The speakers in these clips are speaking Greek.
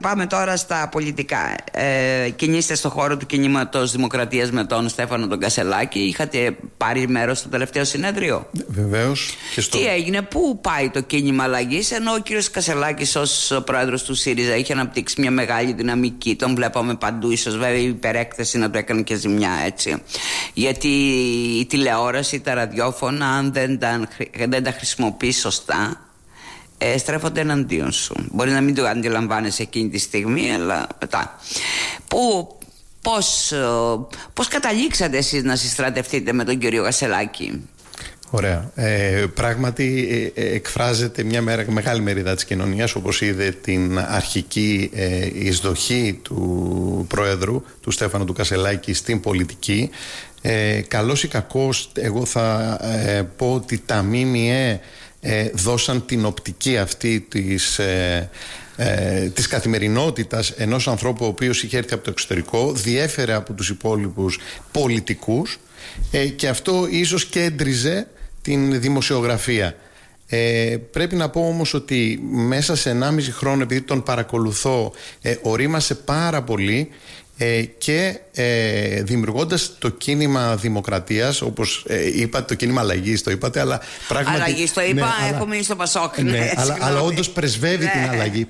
Πάμε τώρα στα πολιτικά. Κινείστε στον χώρο του κινήματος Δημοκρατίας με τον Στέφανο τον Κασελάκη. Είχατε πάρει μέρος στο τελευταίο συνέδριο? Βεβαίως. Τι έγινε, πού πάει το κίνημα αλλαγής, ενώ ο κύριος Κασελάκης ως πρόεδρος του ΣΥΡΙΖΑ είχε αναπτύξει μια μεγάλη δυναμική? Τον βλέπαμε παντού, ίσως βέβαια η υπερέκθεση να το έκανε και ζημιά, έτσι. Γιατί η τηλεόραση, τα ραδιόφωνα, αν δεν τα χρησιμοποιείς σωστά, στρέφονται εναντίον σου. Μπορεί να μην το αντιλαμβάνεσαι εκείνη τη στιγμή, αλλά μετά. Πώς καταλήξατε εσείς να συστρατευτείτε με τον κύριο Κασελάκη? Ωραία. Πράγματι εκφράζεται μια μεγάλη μερίδα της κοινωνίας, όπως είδε την αρχική εισδοχή του Πρόεδρου, του Στέφανου του Κασελάκη, στην πολιτική. Καλός ή κακός, εγώ θα πω ότι τα ΜΜΕ δώσαν την οπτική αυτή της καθημερινότητας ενός ανθρώπου ο οποίος είχε έρθει από το εξωτερικό, διέφερε από τους υπόλοιπους πολιτικούς, και αυτό ίσως κέντριζε την δημοσιογραφία. Πρέπει να πω όμως ότι μέσα σε 1,5 χρόνο, επειδή τον παρακολουθώ, ορίμασε πάρα πολύ, και δημιουργώντας το κίνημα Δημοκρατίας, όπως είπατε, το κίνημα αλλαγής το είπατε, αλλά πράγματι... Αλλαγής το είπα, έχω μείνει στο Πασόκ. Αλλά όντως πρεσβεύει την αλλαγή.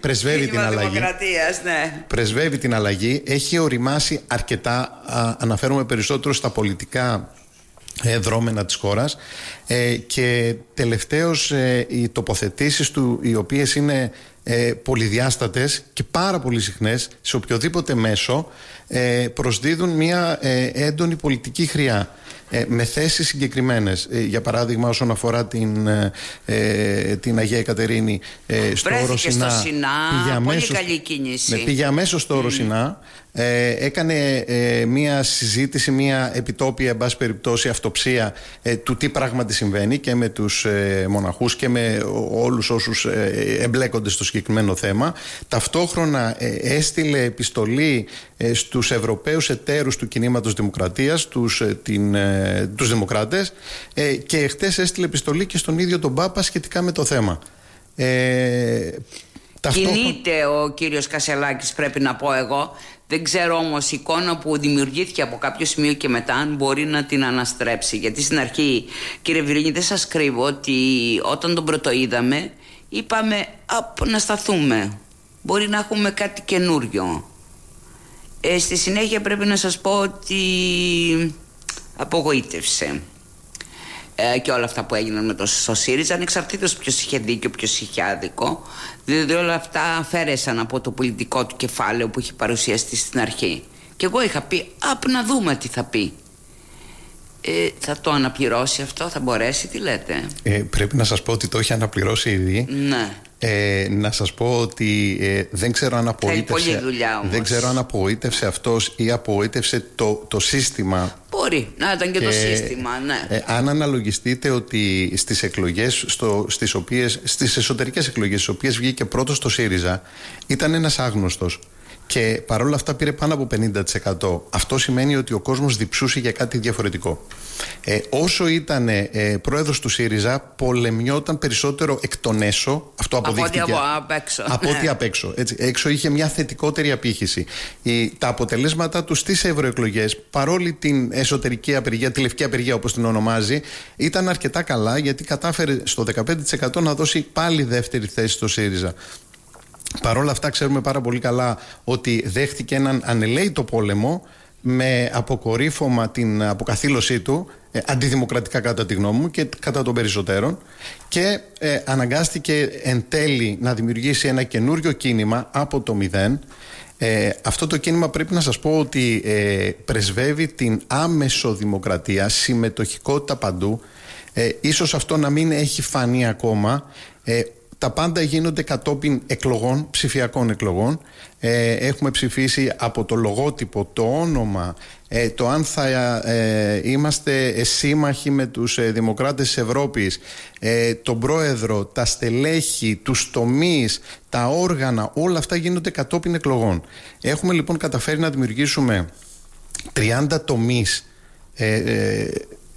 Πρεσβεύει την αλλαγή. Έχει οριμάσει αρκετά. Αναφέρομαι περισσότερο στα πολιτικά δρόμενα της χώρας, και τελευταίως οι τοποθετήσεις του, οι οποίες είναι πολυδιάστατες και πάρα πολύ συχνές σε οποιοδήποτε μέσο, προσδίδουν μια έντονη πολιτική χρειά, με θέσεις συγκεκριμένες. Για παράδειγμα, όσον αφορά την Αγία Εκατερίνη, στο Όρο Σινά, καλή κίνηση. Πήγε αμέσως στο Όρο Σινά, έκανε μια συζήτηση, μια επιτόπια, εν πάση περιπτώσει, αυτοψία του τι πράγματι συμβαίνει, και με τους μοναχούς και με όλους όσους εμπλέκονται στο συγκεκριμένο θέμα. Ταυτόχρονα έστειλε επιστολή στους Ευρωπαίους εταίρους του κινήματος Δημοκρατίας, τους Δημοκράτες, και χτες έστειλε επιστολή και στον ίδιο τον Πάπα σχετικά με το θέμα. Κινείται ο κύριος Κασελάκης, πρέπει να πω εγώ. Δεν ξέρω όμως η εικόνα που δημιουργήθηκε από κάποιο σημείο και μετά αν μπορεί να την αναστρέψει. Γιατί στην αρχή, κύριε Βυρίνη, δεν σας κρύβω ότι όταν τον πρωτοείδαμε είπαμε να σταθούμε. Μπορεί να έχουμε κάτι καινούριο. Στη συνέχεια πρέπει να σας πω ότι απογοήτευσε. Και όλα αυτά που έγιναν με το ΣΥΡΙΖΑ, ανεξαρτήτως ποιος είχε δίκιο, ποιος είχε άδικο, διότι όλα αυτά αφαίρεσαν από το πολιτικό του κεφάλαιο που είχε παρουσιαστεί στην αρχή. Και εγώ είχα πει, να δούμε τι θα πει. Θα το αναπληρώσει αυτό, θα μπορέσει, τι λέτε? Πρέπει να σας πω ότι το έχει αναπληρώσει ήδη. Ναι. Να σας πω ότι δεν ξέρω αν απογοήτευσε αυτός ή απογοήτευσε το σύστημα. Μπορεί να ήταν και το σύστημα, ναι. Αν αναλογιστείτε ότι στις εκλογές, στις εσωτερικές εκλογές, στις οποίες βγήκε πρώτος το ΣΥΡΙΖΑ, ήταν ένας άγνωστος. Και παρόλα αυτά πήρε πάνω από 50%. Αυτό σημαίνει ότι ο κόσμος διψούσε για κάτι διαφορετικό. Όσο ήταν πρόεδρος του ΣΥΡΙΖΑ, πολεμιόταν περισσότερο εκ των έσω. Αυτό αποδείχτηκε. Από ό,τι απ' έξω. Έτσι. Έξω είχε μια θετικότερη απήχηση. Τα αποτελέσματα του στις ευρωεκλογές, παρόλη την εσωτερική απεργία, τη λευκή απεργία όπως την ονομάζει, ήταν αρκετά καλά, γιατί κατάφερε στο 15% να δώσει πάλι δεύτερη θέση στο ΣΥΡΙΖΑ. Παρ' όλα αυτά ξέρουμε πάρα πολύ καλά ότι δέχτηκε έναν ανελαίητο πόλεμο, με αποκορύφωμα την αποκαθήλωσή του, αντιδημοκρατικά κατά τη γνώμη μου και κατά των περισσότερων, και αναγκάστηκε εν τέλει να δημιουργήσει ένα καινούριο κίνημα από το μηδέν. Αυτό το κίνημα, πρέπει να σας πω ότι πρεσβεύει την άμεσο δημοκρατία, συμμετοχικότητα παντού. Ίσως αυτό να μην έχει φανεί ακόμα. Τα πάντα γίνονται κατόπιν εκλογών, ψηφιακών εκλογών. Έχουμε ψηφίσει από το λογότυπο, το όνομα, το αν θα είμαστε σύμμαχοι με τους δημοκράτες της Ευρώπης, τον πρόεδρο, τα στελέχη, τους τομείς, τα όργανα, όλα αυτά γίνονται κατόπιν εκλογών. Έχουμε λοιπόν καταφέρει να δημιουργήσουμε 30 τομείς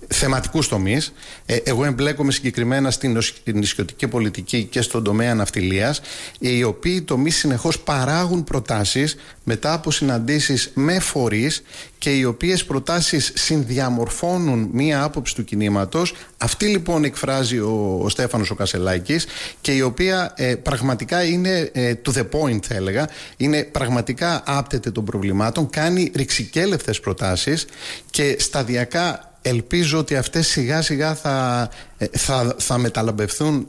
θεματικούς τομείς. Εγώ εμπλέκομαι συγκεκριμένα στην νησιωτική πολιτική και στον τομέα ναυτιλίας, οι οποίοι τομείς συνεχώς παράγουν προτάσεις μετά από συναντήσεις με φορείς και οι οποίες προτάσεις συνδιαμορφώνουν μία άποψη του κινήματος. Αυτή λοιπόν εκφράζει ο Στέφανος ο Κασσελάκης και η οποία πραγματικά είναι to the point, θα έλεγα, είναι πραγματικά άπτεται των προβλημάτων, κάνει ρηξικέλευτες προτάσεις και σταδιακά ελπίζω ότι αυτές σιγά σιγά θα μεταλαμπευτούν.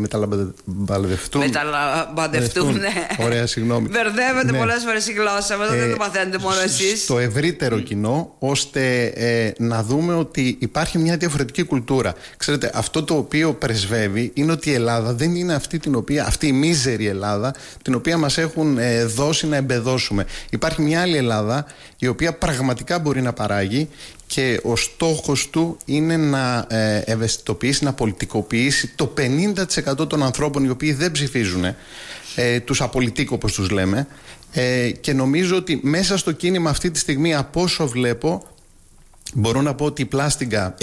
Ναι. Ωραία, συγγνώμη. Μπερδεύετε ναι. Πολλές φορές η γλώσσα, δεν το μαθαίνετε μόνο εσείς. Στο ευρύτερο κοινό, ώστε να δούμε ότι υπάρχει μια διαφορετική κουλτούρα. Ξέρετε, αυτό το οποίο πρεσβεύει είναι ότι η Ελλάδα δεν είναι αυτή η μίζερη Ελλάδα την οποία μας έχουν δώσει να εμπεδώσουμε. Υπάρχει μια άλλη Ελλάδα η οποία πραγματικά μπορεί να παράγει και ο στόχος του είναι να ευαισθητοποιήσει, να πολιτικοποιήσει το 50% των ανθρώπων οι οποίοι δεν ψηφίζουν, τους απολυτίκ όπως τους λέμε, και νομίζω ότι μέσα στο κίνημα αυτή τη στιγμή, από όσο βλέπω, μπορώ να πω ότι η πλάστιγκα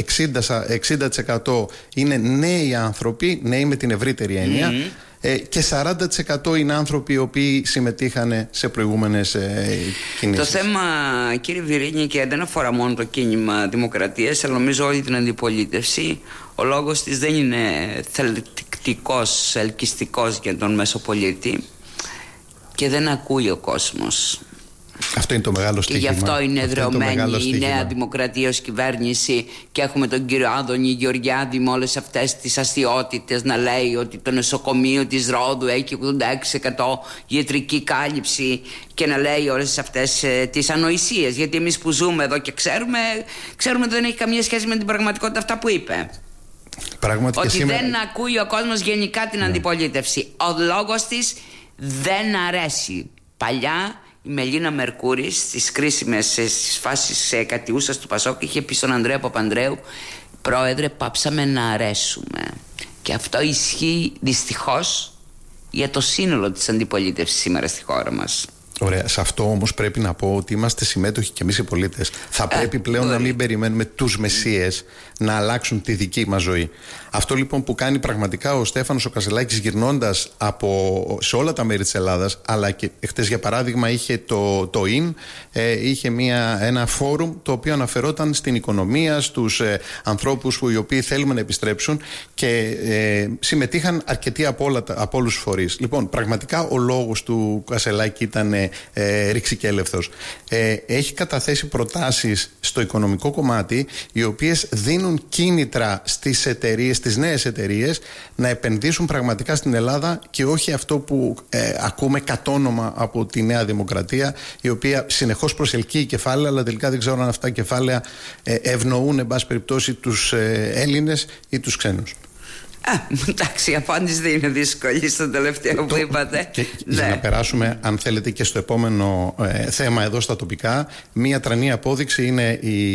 60% είναι νέοι άνθρωποι, νέοι με την ευρύτερη έννοια, και 40% είναι άνθρωποι οι οποίοι συμμετείχαν σε προηγούμενες κινήσεις. Το θέμα, κύριε Βιρίνη, και δεν αφορά μόνο το κίνημα Δημοκρατίας, αλλά νομίζω όλη την αντιπολίτευση. Ο λόγος της δεν είναι θελκτικός, ελκυστικός για τον μεσοπολίτη και δεν ακούει ο κόσμος. Αυτό είναι το μεγάλο στοίχημα. Και γι' αυτό είναι εδρεωμένη η Νέα Δημοκρατία ως κυβέρνηση και έχουμε τον κύριο Άδωνη Γεωργιάδη με όλες αυτές τις αστιότητες να λέει ότι το νοσοκομείο της Ρόδου έχει 86% ιατρική κάλυψη και να λέει όλες αυτές τις ανοησίες, γιατί εμείς που ζούμε εδώ και ξέρουμε ότι δεν έχει καμία σχέση με την πραγματικότητα αυτά που είπε. Ότι σήμερα δεν ακούει ο κόσμος γενικά την αντιπολίτευση. Ο λόγος της δεν αρέσει. Παλιά η Μελίνα Μερκούρης στις κρίσιμες φάσεις κατιούσας του Πασόκ είχε πει στον Ανδρέα Παπανδρέου: πρόεδρε, πάψαμε να αρέσουμε. Και αυτό ισχύει δυστυχώς για το σύνολο της αντιπολίτευσης σήμερα στη χώρα μας. Ωραία. Σε αυτό όμως πρέπει να πω ότι είμαστε συμμέτοχοι και εμείς οι πολίτες. Θα πρέπει πλέον να μην περιμένουμε τους μεσίες να αλλάξουν τη δική μας ζωή. Αυτό λοιπόν που κάνει πραγματικά ο Στέφανος ο Κασσελάκης, γυρνώντας σε όλα τα μέρη της Ελλάδας, αλλά και χτες για παράδειγμα είχε το ΙΝ, είχε ένα φόρουμ το οποίο αναφερόταν στην οικονομία, στους ανθρώπους οι οποίοι θέλουμε να επιστρέψουν, και συμμετείχαν αρκετοί από όλους τους φορείς. Λοιπόν, πραγματικά ο λόγος του Κασσελάκη ήταν ρηξικέλευθος. Έχει καταθέσει προτάσεις στο οικονομικό κομμάτι, οι οποίες δίνουν κίνητρα στις εταιρείες, στις νέες εταιρείες, να επενδύσουν πραγματικά στην Ελλάδα και όχι αυτό που ακούμε κατόνομα από τη Νέα Δημοκρατία, η οποία συνεχώς προσελκύει κεφάλαια, αλλά τελικά δεν ξέρω αν αυτά κεφάλαια ευνοούν εν πάση περιπτώσει τους Έλληνες ή τους ξένους. Εντάξει, η απάντηση δεν είναι δύσκολη στο τελευταίο που είπατε. Και για να περάσουμε, αν θέλετε, και στο επόμενο θέμα εδώ στα τοπικά, μία τρανή απόδειξη είναι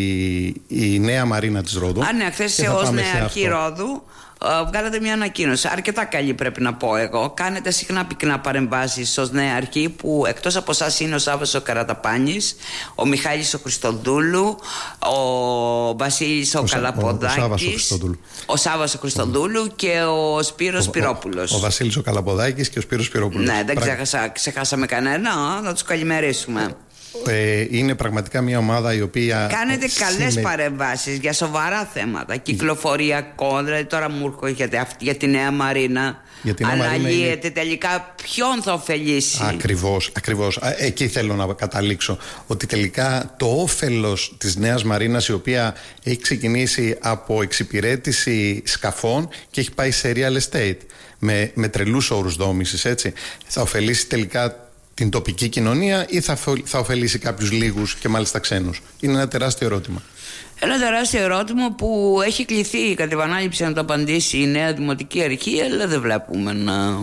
η νέα μαρίνα της Ρόδου. Ναι, χθες ως νεαρχή Ρόδου βγάλατε μια ανακοίνωση. Αρκετά καλή, πρέπει να πω εγώ. Κάνετε συχνά πυκνά παρεμβάσεις ως νεαρχή, που εκτός από εσάς είναι ο Σάββας ο Καραταπάνης, ο Μιχάλης ο Χριστοδούλου, ο Βασίλης ο Καλαποδάκης, ο Σάββας ο Χριστοδούλου και ο Σπύρος Σπυρόπουλος. Ο Βασίλης ο Καλαποδάκης και ο Σπύρος Σπυρόπουλος. Ναι, δεν ξεχάσαμε κανένα, να τους καλημερίσουμε. Είναι πραγματικά μια ομάδα η οποία κάνετε καλές παρεμβάσεις για σοβαρά θέματα, κυκλοφοριακό, δηλαδή τώρα μου έρχεται για τη Νέα Μαρίνα. Αναλύεται τελικά ποιον θα ωφελήσει. Ακριβώς. Εκεί θέλω να καταλήξω, ότι τελικά το όφελος της Νέας Μαρίνας, η οποία έχει ξεκινήσει από εξυπηρέτηση σκαφών και έχει πάει σε real estate με τρελούς όρους δόμησης, έτσι, θα ωφελήσει τελικά την τοπική κοινωνία ή θα ωφελήσει κάποιους λίγους και μάλιστα ξένους? Είναι ένα τεράστιο ερώτημα. Ένα τεράστιο ερώτημα που έχει κληθεί κατά την επανάληψη να το απαντήσει η Νέα Δημοτική Αρχή, αλλά δεν βλέπουμε να...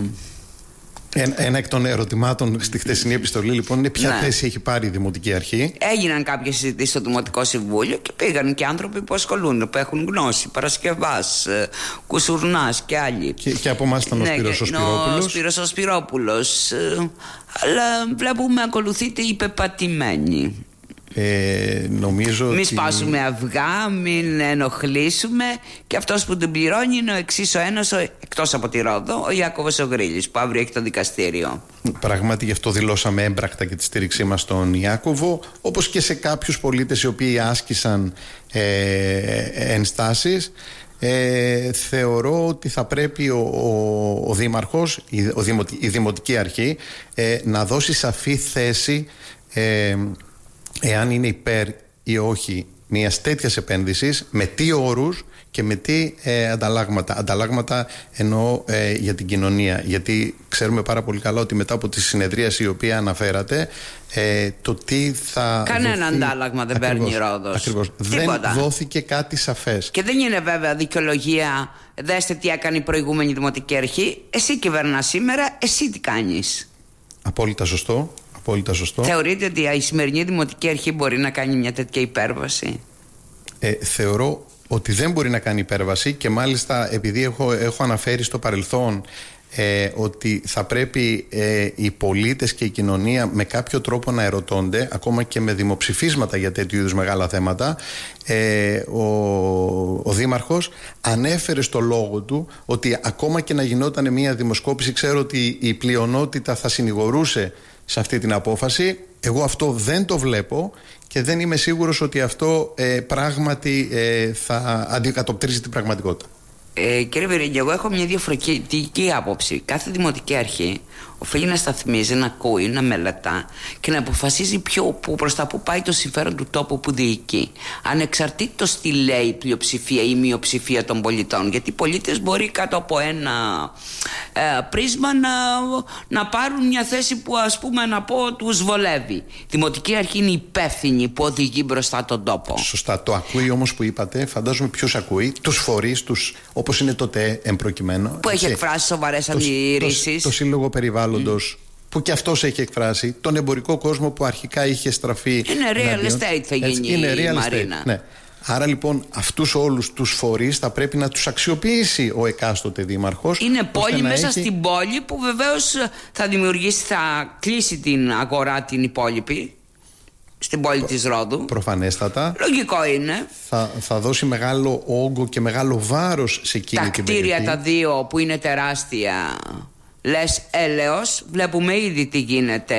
Ένα εκ των ερωτημάτων στη χθεσινή επιστολή λοιπόν είναι ποια θέση έχει πάρει η Δημοτική Αρχή. Έγιναν κάποιες συζητήσεις στο Δημοτικό Συμβούλιο και πήγαν και άνθρωποι που ασχολούνται, που έχουν γνώση, Παρασκευάς, Κουσουρνάς και άλλοι. Και από εμάς ήταν ο Σπύρος ο Σπυρόπουλος. Ο Σπύρος ο Σπυρόπουλος. Αλλά βλέπουμε ακολουθείται η πεπατημένη. Νομίζω μην ότι... σπάσουμε αυγά, μην ενοχλήσουμε. Και αυτός που την πληρώνει είναι ο εξής ο ένας, εκτός από τη Ρόδο, ο Ιάκωβος ο Γρίλης, που αύριο έχει το δικαστήριο. Πράγματι, γι' αυτό δηλώσαμε έμπρακτα και τη στήριξή μας στον Ιάκωβο, όπως και σε κάποιους πολίτες οι οποίοι άσκησαν ενστάσεις. Θεωρώ ότι θα πρέπει ο Δήμαρχος, η Δημοτική Αρχή, να δώσει σαφή θέση εάν είναι υπέρ ή όχι μιας τέτοιας επένδυσης, με τι όρους και με τι ανταλλάγματα. Ανταλλάγματα εννοώ για την κοινωνία, γιατί ξέρουμε πάρα πολύ καλά ότι μετά από τη συνεδρίαση η οποία αναφέρατε, το τι θα κανένα δοθεί... αντάλλαγμα δεν παίρνει η Ρόδος. Ακριβώς. Δεν δόθηκε κάτι σαφές. Και δεν είναι βέβαια δικαιολογία. Δέστε τι έκανε η προηγούμενη Δημοτική Αρχή. Εσύ κυβερνάς σήμερα, εσύ τι κάνεις? Απόλυτα σωστό. Απόλυτα σωστό. Θεωρείτε ότι η σημερινή Δημοτική Αρχή μπορεί να κάνει μια τέτοια υπέρβαση? Θεωρώ ότι δεν μπορεί να κάνει υπέρβαση, και μάλιστα επειδή έχω αναφέρει στο παρελθόν ότι θα πρέπει οι πολίτες και η κοινωνία με κάποιο τρόπο να ερωτώνται, ακόμα και με δημοψηφίσματα για τέτοιου είδους μεγάλα θέματα. Ο Δήμαρχος ανέφερε στο λόγο του ότι ακόμα και να γινόταν μια δημοσκόπηση, ξέρω ότι η πλειονότητα θα συνηγορούσε σε αυτή την απόφαση. Εγώ αυτό δεν το βλέπω και δεν είμαι σίγουρος ότι αυτό πράγματι θα αντικατοπτρίζει την πραγματικότητα. Κύριε Βερίνη, εγώ έχω μια διαφορετική άποψη. Κάθε Δημοτική Αρχή οφείλει να σταθμίζει, να ακούει, να μελετά και να αποφασίζει προς τα που πάει το συμφέρον του τόπου που διοικεί. Ανεξαρτήτως τι λέει η πλειοψηφία ή η μειοψηφία των πολιτών. Γιατί οι πολίτες μπορεί κάτω από ένα πρίσμα να πάρουν μια θέση που, ας πούμε, να πω, τους βολεύει. Η Δημοτική Αρχή είναι υπεύθυνη που οδηγεί μπροστά τον τόπο. Σωστά. Το ακούει όμως που είπατε, φαντάζομαι ποιους ακούει? Τους φορείς, όπως είναι το ΤΕ εμπροκειμένο. Που έχει εκφράσει σοβαρές αντιρρήσεις. Το Σύλλογο Περιβάλλοντος, που και αυτός έχει εκφράσει. Τον εμπορικό κόσμο που αρχικά είχε στραφεί. Είναι real estate θα γίνει η Μαρίνα. Ναι. Άρα λοιπόν αυτούς όλους τους φορείς θα πρέπει να τους αξιοποιήσει ο εκάστοτε δήμαρχος. Είναι πόλη μέσα στην πόλη που βεβαίως θα δημιουργήσει, θα κλείσει την αγορά την υπόλοιπη στην πόλη της Ρόδου. Προφανέστατα. Λογικό είναι. Θα δώσει μεγάλο όγκο και μεγάλο βάρος σε εκείνη την περιοχή. Τα κτίρια τα δύο που είναι τεράστια, λες έλεος. Βλέπουμε ήδη τι γίνεται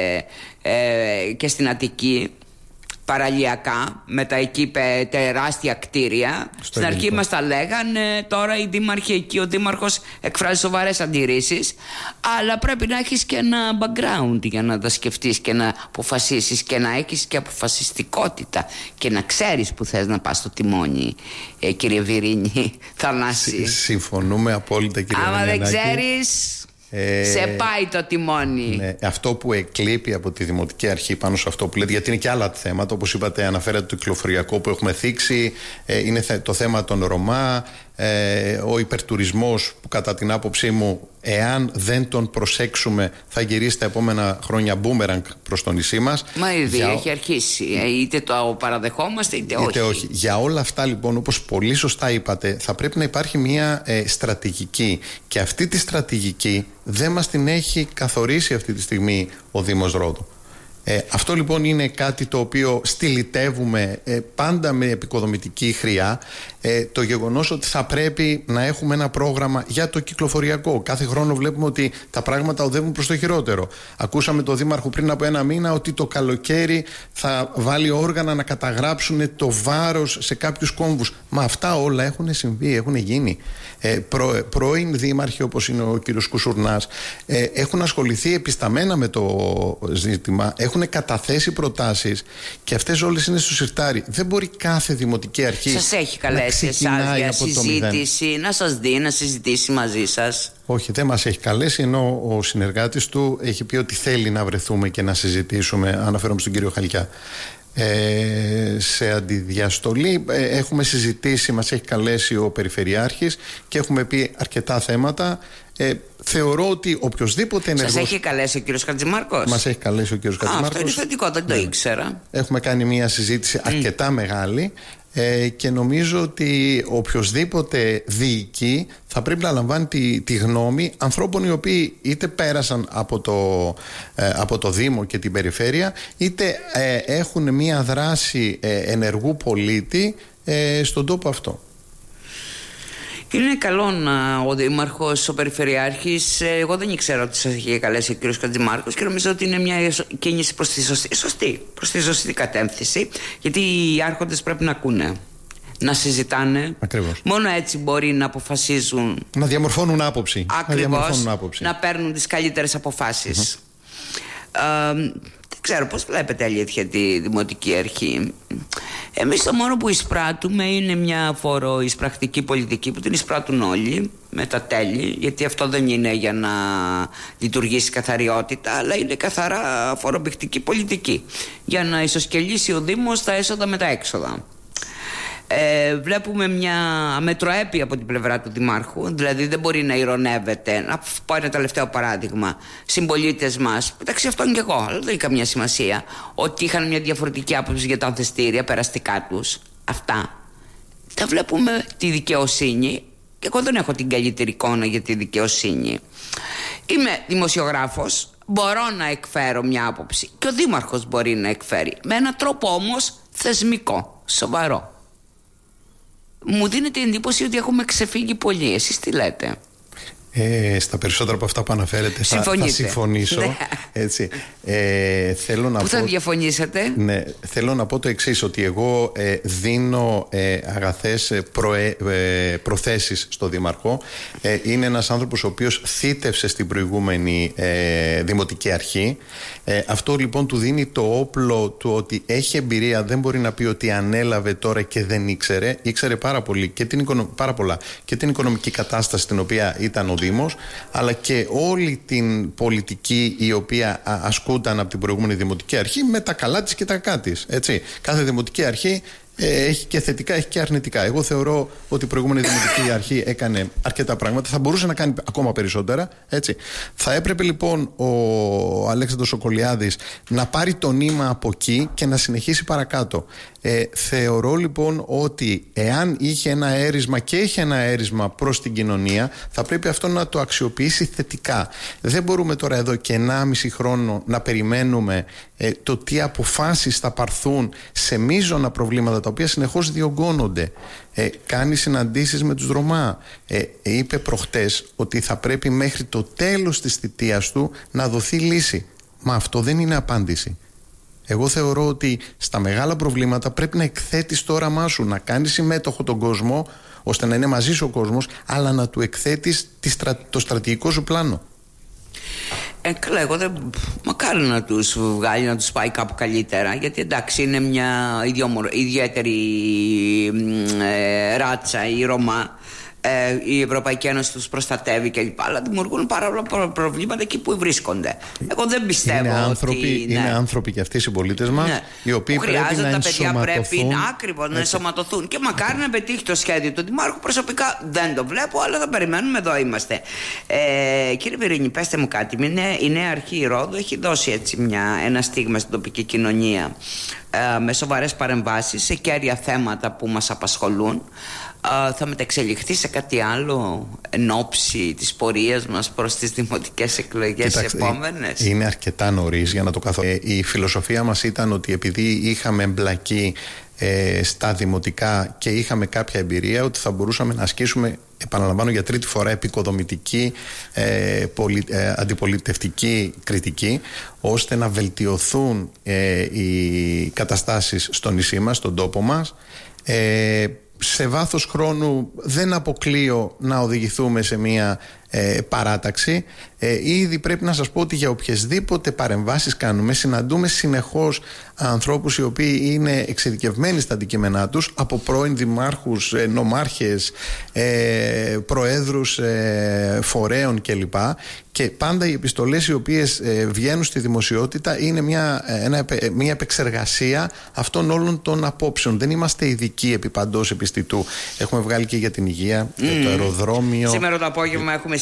και στην Αττική, παραλιακά, με τα εκεί τεράστια κτίρια. Στην αρχή μας τα λέγανε, τώρα οι δήμαρχοι εκεί, ο δήμαρχος εκφράζει σοβαρές αντιρρήσεις. Αλλά πρέπει να έχεις και ένα background για να τα σκεφτείς και να αποφασίσεις, και να έχεις και αποφασιστικότητα και να ξέρεις που θες να πας στο τιμόνι, κύριε Βυρίνη, Θανάση. Συμφωνούμε απόλυτα, κύριε Άμα Βενιανάκη. δεν ξέρεις, σε πάει το τιμόνι. Ναι, αυτό που εκλείπει από τη Δημοτική Αρχή πάνω σε αυτό που λέτε, γιατί είναι και άλλα θέματα, όπως είπατε, αναφέρατε το κυκλοφοριακό που έχουμε θίξει, είναι το θέμα των Ρωμά, ο υπερτουρισμός που κατά την άποψή μου, εάν δεν τον προσέξουμε, θα γυρίσει τα επόμενα χρόνια μπούμεραγκ προς το νησί μας. Μα ήδη έχει αρχίσει, είτε το παραδεχόμαστε είτε όχι. Για όλα αυτά λοιπόν, όπως πολύ σωστά είπατε, θα πρέπει να υπάρχει μια στρατηγική, και αυτή τη στρατηγική δεν μας την έχει καθορίσει αυτή τη στιγμή ο Δήμος Ρόδου. Αυτό λοιπόν είναι κάτι το οποίο στυλιτεύουμε πάντα με επικοδομητική χρειά, το γεγονός ότι θα πρέπει να έχουμε ένα πρόγραμμα για το κυκλοφοριακό. Κάθε χρόνο βλέπουμε ότι τα πράγματα οδεύουν προς το χειρότερο. Ακούσαμε τον Δήμαρχο πριν από ένα μήνα ότι το καλοκαίρι θα βάλει όργανα να καταγράψουν το βάρος σε κάποιους κόμβους. Μα αυτά όλα έχουν συμβεί, έχουν γίνει. Πρώην δήμαρχοι όπως είναι ο κύριος Κουσουρνάς έχουν ασχοληθεί επισταμένα με το ζήτημα, έχουν καταθέσει προτάσεις και αυτές όλες είναι στο σιρτάρι. Δεν μπορεί κάθε δημοτική αρχή σας έχει καλέσει εσάς για συζήτηση, να σας δει, να συζητήσει μαζί σας? Όχι, δεν μας έχει καλέσει, ενώ ο συνεργάτης του έχει πει ότι θέλει να βρεθούμε και να συζητήσουμε. Αναφέρομαι στον κύριο Χαλκιά. Σε αντιδιαστολή έχουμε συζητήσει, μας έχει καλέσει ο Περιφερειάρχης και έχουμε πει αρκετά θέματα. Θεωρώ ότι οποιοσδήποτε ενεργός... Σας έχει καλέσει ο κύριος Χατζημάρκος? Μας έχει καλέσει ο κύριος Χατζημάρκος. Αυτό είναι θετικό, δεν το ήξερα. Έχουμε κάνει μια συζήτηση αρκετά μεγάλη. και νομίζω ότι οποιοσδήποτε διοικεί θα πρέπει να λαμβάνει τη γνώμη ανθρώπων οι οποίοι είτε πέρασαν από το Δήμο και την περιφέρεια, είτε έχουν μία δράση ενεργού πολίτη στον τόπο αυτό. Είναι καλό να ο Δήμαρχος, ο Περιφερειάρχης, εγώ δεν ήξερα ότι σας είχε καλέσει ο κ. Χατζημάρκος και νομίζω ότι είναι μια κίνηση προς τη σωστή κατεύθυνση, γιατί οι άρχοντες πρέπει να ακούνε, να συζητάνε. Ακριβώς. Μόνο έτσι μπορεί να αποφασίζουν. Να διαμορφώνουν άποψη. Ακριβώς, να παίρνουν τις καλύτερες αποφάσεις. Δεν ξέρω πώς βλέπετε αλήθεια τη Δημοτική Αρχή. Εμείς το μόνο που εισπράττουμε είναι μια φοροεισπρακτική πολιτική που την εισπράττουν όλοι με τα τέλη, γιατί αυτό δεν είναι για να λειτουργήσει καθαριότητα, αλλά είναι καθαρά φορομπηκτική πολιτική για να ισοσκελίσει ο Δήμος τα έσοδα με τα έξοδα. Βλέπουμε μια αμετροέπεια από την πλευρά του Δημάρχου, δηλαδή δεν μπορεί να ειρωνεύεται. Να πω ένα τελευταίο παράδειγμα. Συμπολίτες μας, μεταξύ αυτών και εγώ, αλλά δεν έχει καμία σημασία, ότι είχαν μια διαφορετική άποψη για τα ανθεστήρια περαστικά τους. Αυτά τα βλέπουμε τη δικαιοσύνη, και εγώ δεν έχω την καλύτερη εικόνα για τη δικαιοσύνη. Είμαι δημοσιογράφος, μπορώ να εκφέρω μια άποψη και ο Δήμαρχος μπορεί να εκφέρει, με έναν τρόπο όμως θεσμικό, σοβαρό. Μου δίνεται εντύπωση ότι έχουμε ξεφύγει πολύ. Εσείς τι λέτε? Στα περισσότερα από αυτά που αναφέρετε θα συμφωνήσω. Ναι. Έτσι. Θέλω να Πού θα διαφωνήσετε? Ναι, θέλω να πω το εξής, ότι εγώ δίνω αγαθές προθέσεις στο Δήμαρχο. Είναι ένας άνθρωπος ο οποίος θύτευσε στην προηγούμενη Δημοτική Αρχή. Αυτό λοιπόν του δίνει το όπλο του ότι έχει εμπειρία. Δεν μπορεί να πει ότι ανέλαβε τώρα και δεν ήξερε. Ήξερε πάρα πολλά και την οικονομική κατάσταση στην οποία ήταν ο Δήμος, αλλά και όλη την πολιτική η οποία ασκούταν από την προηγούμενη Δημοτική Αρχή, με τα καλά της και τα κακά της. Έτσι. Κάθε Δημοτική Αρχή έχει και θετικά, έχει και αρνητικά. Εγώ θεωρώ ότι η προηγούμενη Δημοτική Αρχή έκανε αρκετά πράγματα. Θα μπορούσε να κάνει ακόμα περισσότερα. Έτσι. Θα έπρεπε λοιπόν ο Αλέξανδρος Σοκολιάδης να πάρει το νήμα από εκεί και να συνεχίσει παρακάτω. Θεωρώ λοιπόν ότι εάν είχε ένα έρισμα και έχει ένα έρισμα προς την κοινωνία, θα πρέπει αυτό να το αξιοποιήσει θετικά. Δεν μπορούμε τώρα εδώ και 1,5 χρόνο να περιμένουμε το τι αποφάσεις θα πάρθουν σε μείζωνα προβλήματα τα οποία συνεχώς διωγγώνονται. Κάνει συναντήσεις με τους Ρωμά. Είπε προχτές ότι θα πρέπει μέχρι το τέλος της θητείας του να δοθεί λύση. Μα αυτό δεν είναι απάντηση. Εγώ θεωρώ ότι στα μεγάλα προβλήματα πρέπει να εκθέτεις το όραμά σου, να κάνεις συμμέτοχο τον κόσμο, ώστε να είναι μαζί σου ο κόσμος, αλλά να του εκθέτεις το στρατηγικό σου πλάνο. Καλά, εγώ δεν. Μακάρι να τους βγάλει, να τους πάει κάπου καλύτερα. Γιατί εντάξει, είναι μια ιδιαίτερη ράτσα η Ρωμά. Η Ευρωπαϊκή Ένωση τους προστατεύει κλπ. Αλλά δημιουργούν πάρα πολλά προβλήματα εκεί που βρίσκονται. Εγώ δεν πιστεύω ότι. Είναι άνθρωποι και αυτοί οι συμπολίτες μας, ναι, οι οποίοι πρέπει να ενσωματωθούν. Τα παιδιά πρέπει ακριβώς να ενσωματωθούν. Και μακάρι να πετύχει το σχέδιο του Δημάρχου. Προσωπικά δεν το βλέπω, αλλά θα περιμένουμε, εδώ είμαστε. Κύριε Βυρίνη, πέστε μου κάτι. Η νέα αρχή η Ρόδου έχει δώσει έτσι ένα στίγμα στην τοπική κοινωνία με σοβαρές παρεμβάσεις σε κέρια θέματα που μας απασχολούν. Θα μεταξελιχθεί σε κάτι άλλο εν ώψη της πορείας μας προς τις δημοτικές εκλογές επόμενες? Είναι αρκετά νωρίς για να το καθορίσουμε. Η φιλοσοφία μας ήταν ότι επειδή είχαμε εμπλακεί στα δημοτικά και είχαμε κάποια εμπειρία, ότι θα μπορούσαμε να ασκήσουμε, επαναλαμβάνω για τρίτη φορά, επικοδομητική αντιπολιτευτική κριτική, ώστε να βελτιωθούν οι καταστάσεις στο νησί μας, στον τόπο μας. Σε βάθος χρόνου δεν αποκλείω να οδηγηθούμε σε μια παράταξη. Ήδη πρέπει να σας πω ότι για οποιασδήποτε παρεμβάσεις κάνουμε, συναντούμε συνεχώς ανθρώπους οι οποίοι είναι εξειδικευμένοι στα αντικείμενά τους, από πρώην δημάρχους, νομάρχες, προέδρους φορέων κλπ. Και πάντα οι επιστολές οι οποίες βγαίνουν στη δημοσιότητα είναι μια επεξεργασία αυτών όλων των απόψεων. Δεν είμαστε ειδικοί επί παντός επιστητού. Έχουμε βγάλει και για την υγεία, για το αεροδρόμιο. Σήμερα το απόγευμα έχουμε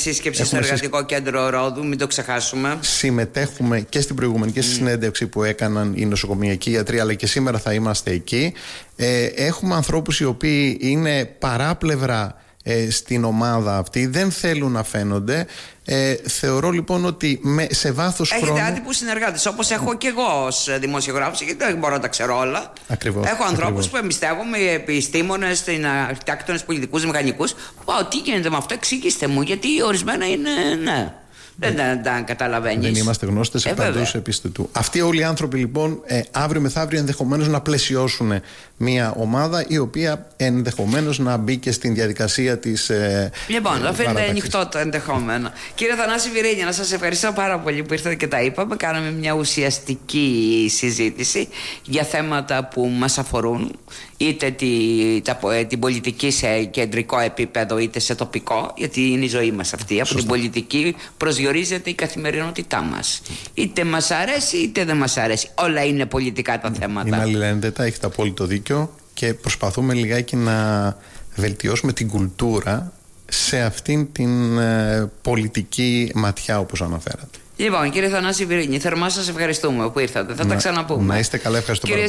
σύσκεψη στο Εργατικό Κέντρο Ρόδου, μην το ξεχάσουμε. Συμμετέχουμε και στην προηγούμενη και στη συνέντευξη που έκαναν οι νοσοκομιακοί γιατροί, αλλά και σήμερα θα είμαστε εκεί. Έχουμε ανθρώπους οι οποίοι είναι παράπλευρα στην ομάδα αυτή, δεν θέλουν να φαίνονται. Θεωρώ λοιπόν ότι σε βάθος χρόνου. Έχετε άτυπους συνεργάτες, όπως έχω και εγώ ως δημοσιογράφος, γιατί δεν μπορώ να τα ξέρω όλα. Ακριβώς, έχω ανθρώπους που εμπιστεύομαι, επιστήμονες, αρχιτέκτονες, πολιτικούς, μηχανικούς. Τι γίνεται με αυτό, εξήγηστε μου, γιατί ορισμένα είναι. Ναι. Δεν τα καταλαβαίνεις. Δεν είμαστε γνώστες παντός επιστητού. Αυτοί όλοι οι άνθρωποι λοιπόν αύριο μεθαύριο ενδεχομένως να πλαισιώσουν μια ομάδα η οποία ενδεχομένως να μπει και στην διαδικασία της. Λοιπόν, αφήνετε ανοιχτό το ενδεχόμενο. Κύριε Θανάση Βιρίνη, να σας ευχαριστώ πάρα πολύ που ήρθατε και τα είπαμε. Κάναμε μια ουσιαστική συζήτηση για θέματα που μας αφορούν, είτε την πολιτική σε κεντρικό επίπεδο είτε σε τοπικό, γιατί είναι η ζωή μας αυτή. Από την πολιτική προσδιορίζεται η καθημερινότητά μας. Είτε μας αρέσει είτε δεν μας αρέσει. Όλα είναι πολιτικά τα θέματα. Είναι αλληλένδετα, έχετε απόλυτο δίκιο και προσπαθούμε λιγάκι να βελτιώσουμε την κουλτούρα σε αυτήν την πολιτική ματιά, όπως αναφέρατε. Λοιπόν, κύριε Θανάση Βιρίνη, θερμά σας ευχαριστούμε που ήρθατε. Θα τα ξαναπούμε. Να είστε καλά, ευχαριστώ πάρα πολύ.